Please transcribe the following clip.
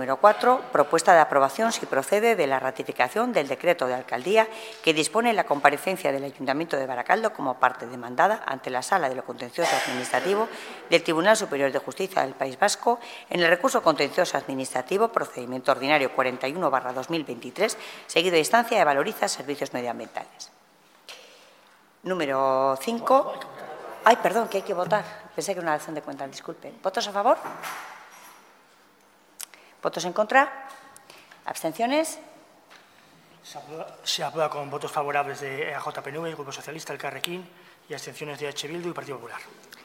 número 4, propuesta de aprobación, si procede, de la ratificación del decreto de alcaldía que dispone la comparecencia del Ayuntamiento de Baracaldo como parte demandada ante la Sala de lo Contencioso Administrativo del Tribunal Superior de Justicia del País Vasco en el recurso contencioso administrativo procedimiento ordinario 41/2023, seguido de instancia de Valoriza Servicios Medioambientales. Número 5. Ay, perdón, que hay que votar. Pensé que era una dación de cuentas, disculpen. ¿Votos a favor? ¿Votos en contra? ¿Abstenciones? Se aprueba con votos favorables de AJPNV, Grupo Socialista, el Carrequín, y abstenciones de H. Bildu y Partido Popular.